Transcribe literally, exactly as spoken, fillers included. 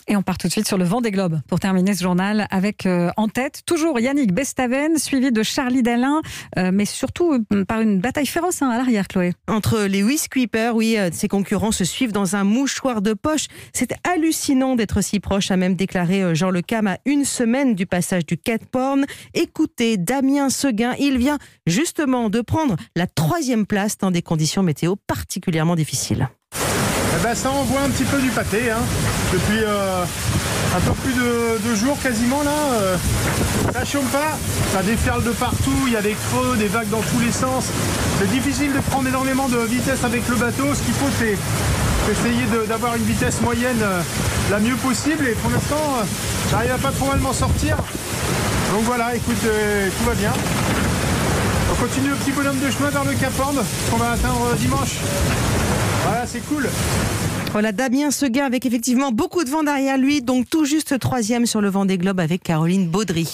Et on part tout de suite sur le Vendée Globe pour terminer ce journal avec euh, en tête toujours Yannick Bestaven, suivi de Charlie Dalin, euh, mais surtout euh, par une bataille féroce hein, à l'arrière, Chloé. Entre les Whiskkeepers, oui, euh, ses concurrents se suivent dans un mouchoir de poche. C'est hallucinant d'être si proche, a même déclaré euh, Jean Le Cam à une semaine du passage du Cap Horn. Écoutez, Damien Seguin, il vient justement de prendre la troisième place dans des conditions météo particulièrement difficiles. Eh ben ça envoie un petit peu du pâté, hein. Depuis euh, un peu plus de deux jours quasiment là. Euh, ça chôme pas, ça déferle de partout, il y a des creux, des vagues dans tous les sens. C'est difficile de prendre énormément de vitesse avec le bateau. Ce qu'il faut, c'est essayer de, d'avoir une vitesse moyenne euh, la mieux possible. Et pour l'instant, euh, j'arrive à pas trop mal m'en sortir. Donc voilà, écoute, euh, tout va bien. On continue le petit bonhomme de chemin vers le Cap Horn qu'on va atteindre dimanche. Voilà, c'est cool. Voilà, Damien Seguin avec effectivement beaucoup de vent derrière lui, donc tout juste troisième sur le Vendée Globe avec Caroline Baudry.